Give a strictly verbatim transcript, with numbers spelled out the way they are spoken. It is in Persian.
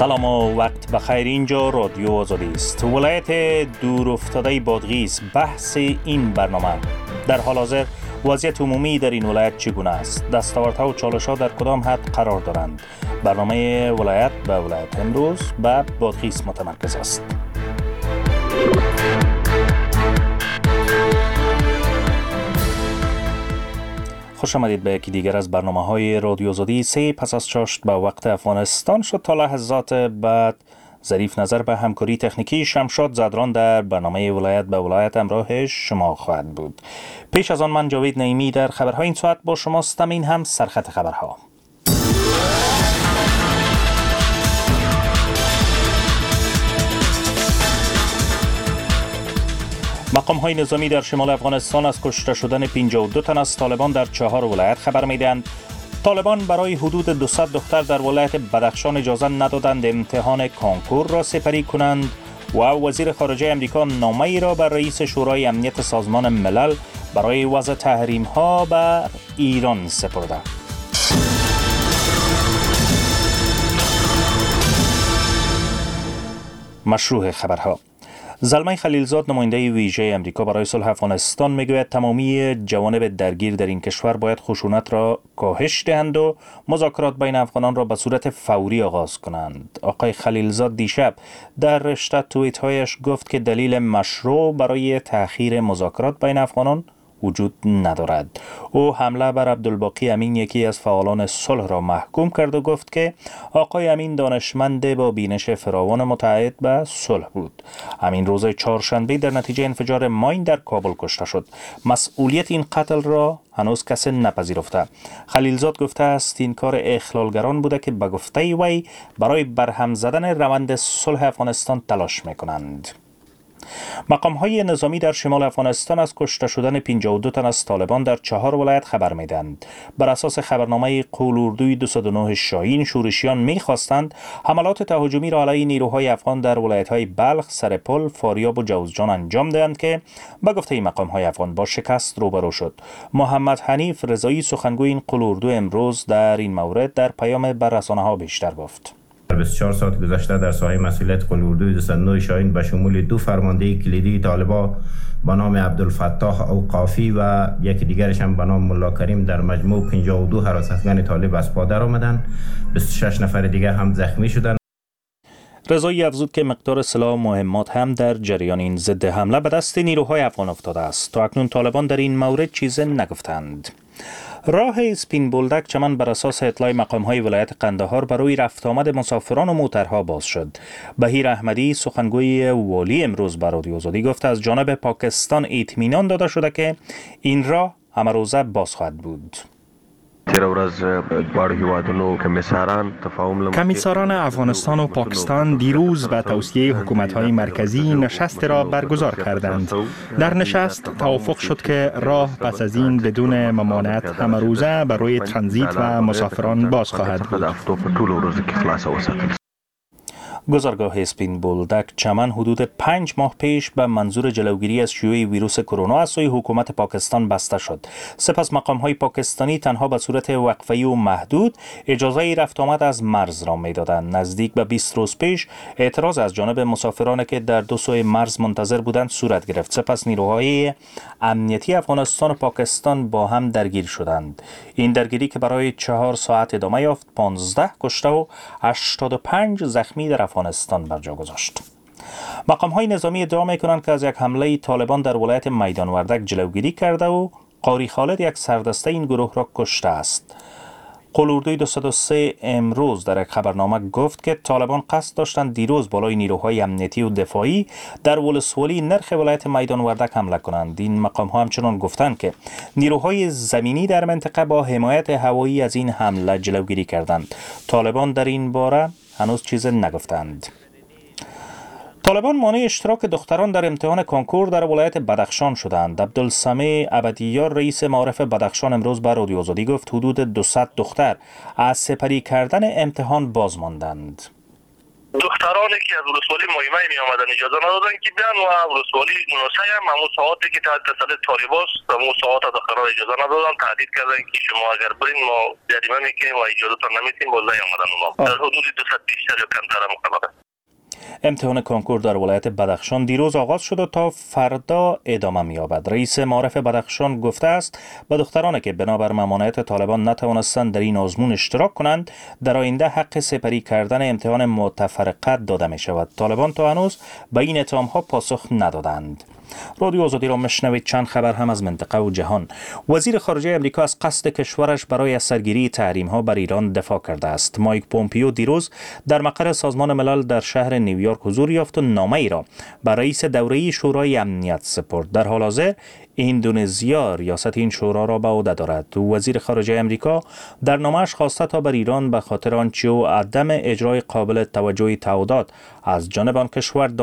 سلام و وقت بخیر. اینجا رادیو آزادی است. ولایت دور افتاده بادغیس بحث این برنامه. در حال حاضر وضعیت عمومی در این ولایت چگونه است؟ دستاوردها و چالش‌ها در کدام حد قرار دارند؟ برنامه ولایت به ولایت امروز به بادغیس متمرکز است. خوش آمدید به یکی دیگر از برنامه‌های رادیو آزادی. سه پس از چاشت به وقت افغانستان شد. تا لحظات بعد ظریف نظر به همکاری تکنیکی شمشاد زدران در برنامه ولایت به ولایت همراه شما خواهد بود. پیش از آن من جاوید نعیمی در خبرهای این ساعت با شماستم. این هم سرخط خبرها. مقام‌های نظامی در شمال افغانستان از کشته شدن پنجاه و دو تن از طالبان در چهار ولایت خبر می‌دهند. طالبان برای حدود دویست دختر در ولایت بدخشان اجازه ندادند امتحان کانکور را سپری کنند و وزیر خارجه امریکا نامه‌ای را بر رئیس شورای امنیت سازمان ملل برای وضع تحریم‌ها بر ایران سپرده. مشروع خبرها. زلمه خلیلزاد نماینده ویژه امریکا برای صلح افغانستان میگوید تمامی جوانب درگیر در این کشور باید خشونت را کاهش دهند و مذاکرات بین افغانان را به صورت فوری آغاز کنند. آقای خلیلزاد دیشب در رشته توییت هایش گفت که دلیل مشروع برای تأخیر مذاکرات بین افغانان وجود ندارد. او حمله بر عبدالباقی امین یکی از فعالان صلح را محکوم کرد و گفت که آقای امین دانشمند با بینش فراوان متعهد به صلح بود. امین روز چهارشنبه در نتیجه انفجار ماین در کابل کشته شد. مسئولیت این قتل را هنوز کسی نپذیرفته. خلیلزاد گفته است این کار اخلالگران بوده که به گفته وی برای برهم زدن روند صلح افغانستان تلاش میکنند. مقام‌های نظامی در شمال افغانستان از کشته شدن پنجاه و دو تن از طالبان در چهار ولایت خبر می‌دهند. بر اساس خبرنامه قولوردوی دویست و نه شاهین، شورشیان می‌خواستند حملات تهاجمی را علیه نیروهای افغان در ولایت‌های بلخ، سرپل، فاریاب و جوزجان انجام دهند که به گفته مقام‌های افغان با شکست روبرو شد. محمد حنیف رضایی سخنگوی این قولوردو امروز در این مورد در پیام بر رسانه‌ها بیشتر گفت. بیست و چهار ساعت گذشته در ساحه مسئولیت قولوردوی دویست و نه شاهین به شمول دو فرمانده کلیدی طالبان به نام عبدالفتاح اوقافی و یکی دیگرش هم به نام ملا کریم در مجموع پنجاه و دو حراس افغان طالب از پا در آمدند. بیست و شش نفر دیگر هم زخمی شدند. رضایی افزود که مقدار سلاح و مهمات هم در جریان این ضد حمله به دست نیروهای افغان افتاده است. تا اکنون طالبان در این مورد چیزی نگفتند. راه اسپین بولدک چمن بر اساس اطلاع مقام‌های ولایت قندهار برای رفت آمد مسافران و موترها باز شد. بهیر احمدی سخنگوی والی امروز به رادیو آزادی گفت از جانب پاکستان اطمینان داده شده که این راه همه روزه باز خواهد بود. کمیساران افغانستان و پاکستان دیروز به توصیه حکومت‌های مرکزی نشست را برگزار کردند. در نشست توافق شد که راه پس از این بدون ممانعت همه روزه برای ترانزیت و مسافران باز خواهد بود. گذرگاه اسپین بولدک چمن حدود پنج ماه پیش به منظور جلوگیری از شیوع ویروس کرونا از سوی حکومت پاکستان بسته شد. سپس مقام‌های پاکستانی تنها به صورت وقفه‌ای و محدود اجازه رفت آمد از مرز را می‌دادند. نزدیک به بیست روز پیش اعتراض از جانب مسافرانی که در دو سوی مرز منتظر بودند صورت گرفت. سپس نیروهای امنیتی افغانستان و پاکستان با هم درگیر شدند. این درگیری که برای چهار ساعت ادامه یافت، پانزده کشته و هشتاد و پنج زخمی در افغانستان بر جا گذاشت. مقام‌های نظامی ادعا می‌کنند که از یک حمله طالبان در ولایت میدان وردک جلوگیری کرده و قاری خالد یک سردسته این گروه را کشته است. قولوردوی دویست و سه امروز در یک خبرنامه گفت که طالبان قصد داشتند دیروز بالای نیروهای امنیتی و دفاعی در ولسوالی نرخ ولایت میدان وردک حمله کنند. این مقام‌ها همچنان گفتند که نیروهای زمینی در منطقه با حمایت هوایی از این حمله جلوگیری کردند. طالبان در این باره هنوز چیزی نگفتند. طالبان مانع اشتراک دختران در امتحان کانکور در ولایت بدخشان شدند. عبدالسمیع ابدیار رئیس معارف بدخشان امروز به رادیو آزادی گفت حدود دویست دختر از سپری کردن امتحان باز ماندند. دخترانی که از ولسوالی مایمه می آمدن اجازه ندادن که بیان و ولسوالی نوسه هم همون ساعتی که تحت تسلط طالباست همون ساعت دختران اجازه ندادن، تهدید کردن که شما اگر برین ما جریمه میکنیم و اجازهتون نمیدیم. باز نیامدن اونا. در حدود دویست بیشتر یا کمتر هم مقرره. امتحان کنکور در ولایت بدخشان دیروز آغاز شد و تا فردا ادامه می‌یابد. رئیس معارف بدخشان گفته است به دخترانی که بنابر ممانعت طالبان نتوانستند در این آزمون اشتراک کنند در آینده حق سپری کردن امتحان متفرقه داده می شود. طالبان تا هنوز به این اتهام‌ها پاسخ ندادند. رادیو آزادی را مشنوید. چند خبر هم از منطقه و جهان. وزیر خارجه امریکا از قصد کشورش برای سرگیری تحریم‌ها بر ایران دفاع کرده است. مایک پومپیو دیروز در مقر سازمان ملل در شهر نیویورک حضور یافت و نامه ای را بر رئیس دوره‌ای شورای امنیت سپرد. در حال حاضر اندونزیا ریاست این شورا را به عهده دارد. وزیر خارجه امریکا در نامه‌اش خواسته تا بر ایران به خاطر آنچه او عدم اجرای قابل توجهی تعهدات از جانب آن کشور